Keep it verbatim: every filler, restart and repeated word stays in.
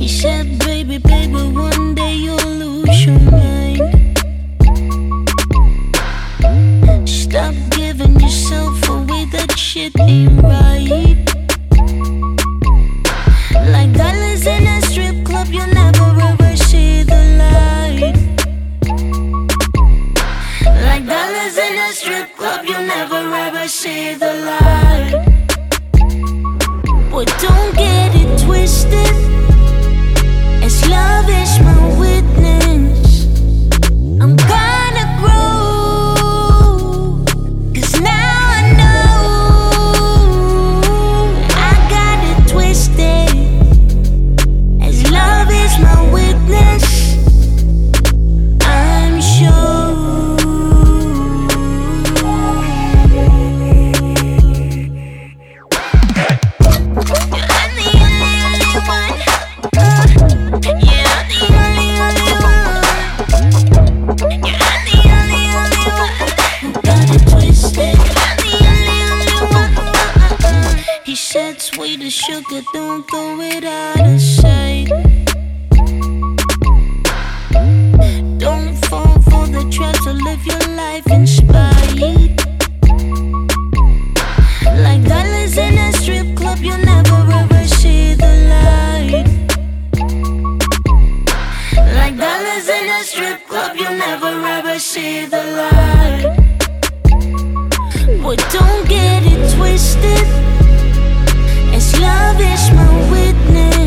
said, baby, baby, one day you'll lose your mind. Stop giving yourself away, that shit ain't right. Like dollars in a strip club, you'll never ever see the light. Like dollars in a strip club, you'll never ever see the light. But don't get it twisted, as love is my witness. I'm gonna grow, cause now I know I got it twisted, as love is my witness. I'm sure. He said, sweet as sugar, don't throw it out of sight. Don't fall for the trap to live your life in spite. Like dollars in a strip club, you'll never ever see the light. Like dollars in a strip club, you'll never ever see the light. But don't get it twisted, as love is my witness.